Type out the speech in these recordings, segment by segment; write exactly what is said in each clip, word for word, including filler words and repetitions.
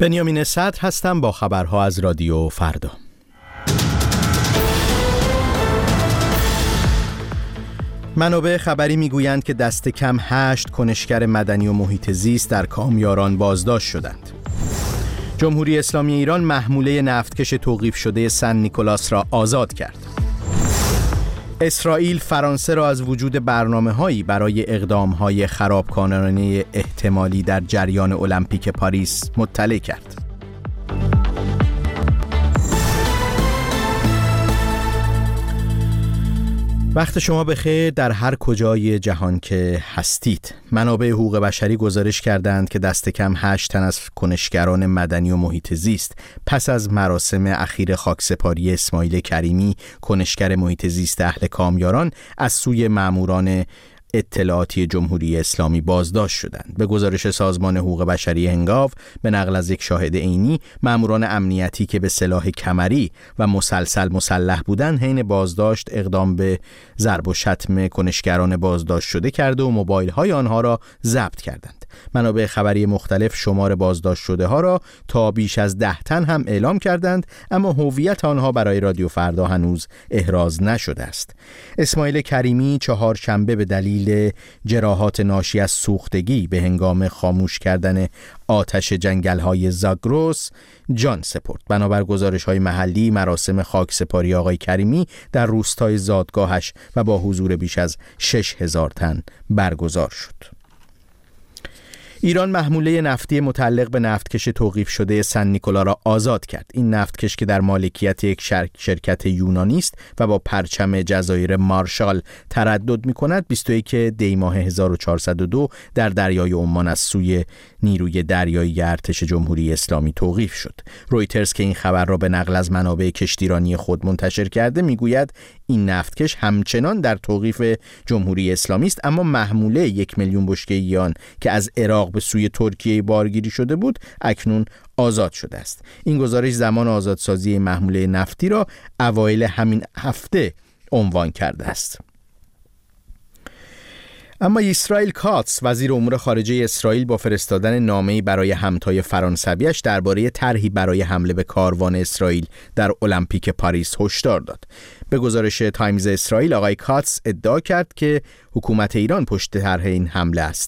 بنیامین صدر هستم با خبرها از رادیو فردا. منابع خبری میگویند که دست کم هشت کنشگر مدنی و محیط زیست در کامیاران بازداشت شدند. جمهوری اسلامی ایران محموله نفتکش توقیف شده سن نیکولاس را آزاد کرد. اسرائیل فرانسه را از وجود برنامه‌هایی برای اقدام‌های خرابکارانه احتمالی در جریان المپیک پاریس مطلع کرد. وقت شما بخیر در هر کجای جهان که هستید. منابع حقوق بشری گزارش کردند که دست کم هشت تن از کنشگران مدنی و محیط زیست پس از مراسم اخیر خاکسپاری اسماعیل کریمی، کنشگر محیط زیست اهل کامیاران، از سوی ماموران اطلاعاتی جمهوری اسلامی بازداشت شدند. به گزارش سازمان حقوق بشری هنگاو، به نقل از یک شاهد عینی، ماموران امنیتی که به سلاح کمری و مسلسل مسلح بودند، حین بازداشت اقدام به ضرب و شتم کنشگران بازداشت شده کرده و موبایل های آنها را ضبط کردند. منابع خبری مختلف شمار بازداشت شده ها را تا بیش از ده تن هم اعلام کردند، اما هویت آنها برای رادیو فردا هنوز احراز نشده است. اسماعیل کریمی چهارشنبه به دلیل جراحات ناشی از سوختگی به هنگام خاموش کردن آتش جنگل‌های زاگرس جان سپرد. بنابر گزارش‌های محلی، مراسم خاکسپاری آقای کریمی در روستای زادگاهش و با حضور بیش از شش هزار تن برگزار شد. ایران محموله نفتی متعلق به نفتکش توقیف شده سن نیکولا را آزاد کرد. این نفتکش که در مالکیت یک شرکت یونانی است و با پرچم جزایر مارشال تردد می‌کند، بیست و یک دی ماه هزار و چهارصد و دو در دریای عمان از سوی نیروی دریایی ارتش جمهوری اسلامی توقیف شد. رویترز که این خبر را به نقل از منابع کشتیرانی خود منتشر کرده میگوید این نفتکش همچنان در توقیف جمهوری اسلامی است، اما محموله یک میلیون بشکه یان که از عراق به سوی ترکیه بارگیری شده بود اکنون آزاد شده است. این گزارش زمان آزادسازی محموله نفتی را اوایل همین هفته عنوان کرده است. اما اسرائیل کاتس، وزیر امور خارجه اسرائیل، با فرستادن نامه‌ای برای همتای فرانسویش درباره طرحی برای حمله به کاروان اسرائیل در المپیک پاریس هشدار داد. به گزارش تایمز اسرائیل، آقای کاتس ادعا کرد که حکومت ایران پشت طرح این حمله است.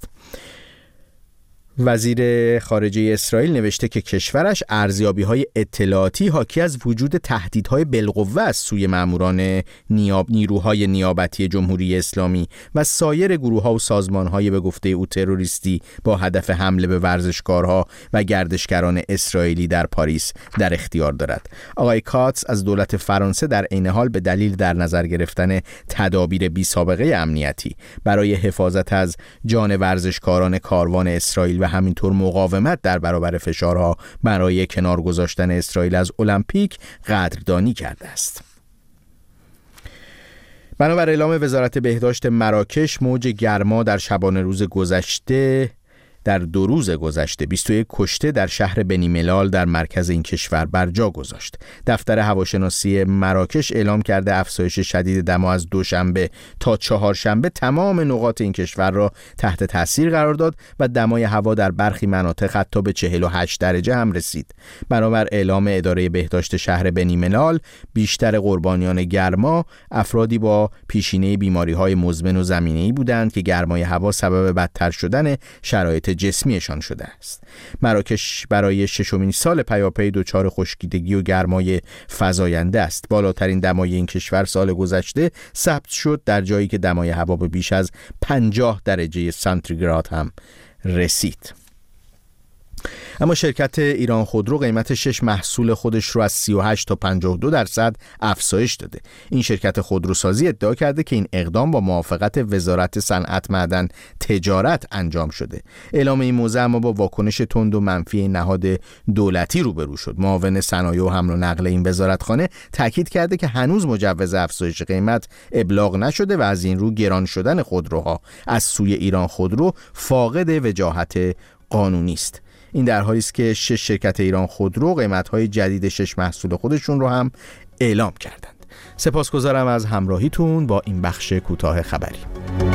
وزیر خارجه اسرائیل نوشته که کشورش ارزیابی‌های اطلاعاتی حاکی از وجود تهدیدهای بالقوه از سوی ماموران نیاب نیروهای نیابتی جمهوری اسلامی و سایر گروه‌ها و سازمان‌های به گفته او تروریستی با هدف حمله به ورزشکارها و گردشگران اسرائیلی در پاریس در اختیار دارد. آقای کاتس از دولت فرانسه در عین حال به دلیل در نظر گرفتن تدابیر بی‌سابقه امنیتی برای حفاظت از جان ورزشکاران کاروان اسرائیل و همینطور مقاومت در برابر فشارها برای کنار گذاشتن اسرائیل از المپیک قدردانی کرده است. بنابر اعلام وزارت بهداشت مراکش، موج گرما در شبانه روز گذشته در دو روز گذشته بیست و یک کشته در شهر بنی ملال در مرکز این کشور بر جا گذاشت. دفتر هواشناسی مراکش اعلام کرده افزایش شدید دما از دوشنبه تا چهارشنبه تمام نقاط این کشور را تحت تاثیر قرار داد و دمای هوا در برخی مناطق حتی به چهل و هشت درجه هم رسید. بنابر اعلام اداره بهداشت شهر بنی ملال، بیشتر قربانیان گرما افرادی با پیشینه بیماری‌های مزمن و زمینه‌ای بودند که گرمای هوا سبب بدتر شدن شرایط جسمیشان شده است. مراکش برای ششمین سال پیاپی دچار خشکیدگی و گرمای فزاینده است. بالاترین دمای این کشور سال گذشته ثبت شد، در جایی که دمای هوا به بیش از پنجاه درجه سانتیگراد هم رسید. اما شرکت ایران خودرو قیمت شش محصول خودش رو از سی و هشت تا پنجاه و دو درصد افزایش داده. این شرکت خودروسازی ادعا کرده که این اقدام با موافقت وزارت صنعت، معدن، تجارت انجام شده. اعلام این موضوع اما با واکنش تند و منفی نهاد دولتی روبرو شد. معاون صنایع و حمل و نقل این وزارتخانه تاکید کرده که هنوز مجوز افزایش قیمت ابلاغ نشده و از این رو گران شدن خودروها از سوی ایران خودرو فاقد وجاهت قانونی است. این در حالی است که شش شرکت ایران خودرو قیمت‌های جدید شش محصول خودشون رو هم اعلام کردند. سپاسگزارم از همراهیتون با این بخش کوتاه خبری.